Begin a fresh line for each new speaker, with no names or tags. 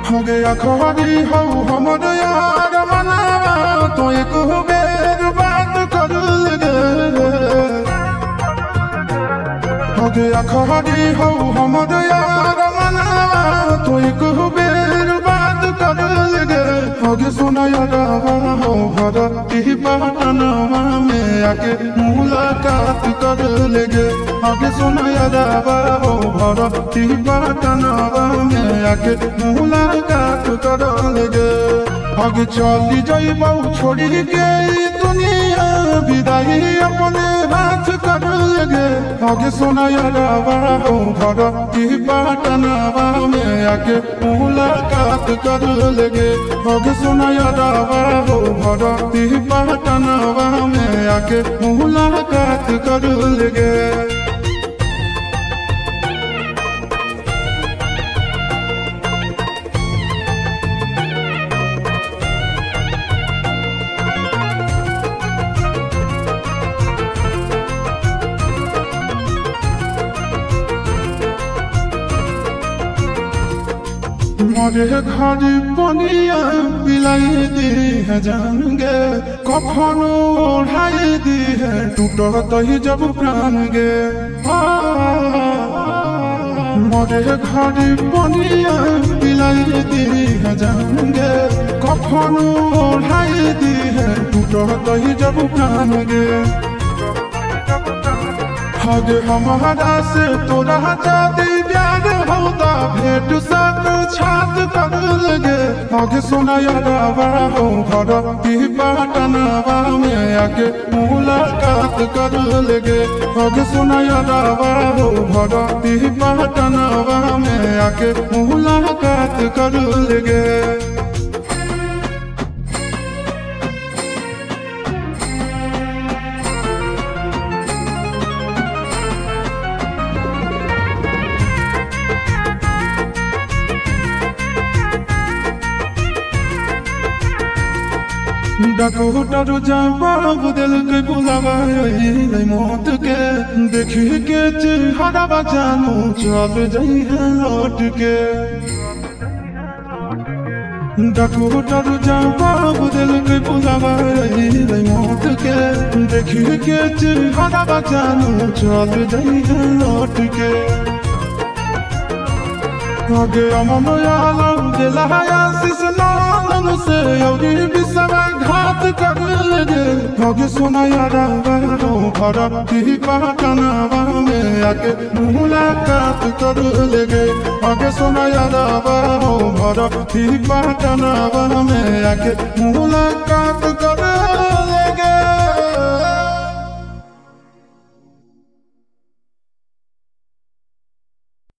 हो गया खरी हो हमर यार मनावा तो एक बेर बात कर लगे हो गया खरी हो हमर यार मनावा तो एक बेर बात कर लगे हो गया सोना यार हो भरती पटनवा में आके मुलाकात कर लगे हो गया सोना यार हो भरती पटनवा में आके मुलाकात कर लगे आगे चली जाइबौ छोड़ी के दुनिया विदाई अपने हाथ कर लगे आगे सोना यारावा हो भरती पटनवा में आके मुलाकात कर लगे आगे सोना यारावा हो भरती पटनवा में आके मुलाकात कर लगे मोरे घर पनिया पिलाई दी है जान गे कखनो ओढ़ाई दी है टूटत ही जब प्राण गे मोरे घर पनिया पिलाई दी है जान गे कखनो ओढ़ाई दी है टूटत ही जब प्राण गे हगे हमारा से तोरा जादी प्यार होता भेट साथ छात कर लगे आगे सोना यारावा हो भरती पटनवा में आके मुलाकात कर लगे आगे सोना यारावा हो भरती पटनवा में आके मुलाकात कर लगे डॉक्टर जवाब दिल के बुलावा मौत के देखी के चेहरा जानू चल जाई है लौट के डॉक्टर जवाब दिल के बुलावा मौत के देखी के चेहरा जानू चल जाई है लौट के आगे अमन आलम दिलाया सिसनान से योगी बिसवा घात कर लगे आगे सोना यारावा हो भरती पटनवा में आके मुलाकात कर लगे आगे सोना यारावा हो भरती पटनवा में आके मुलाकात कर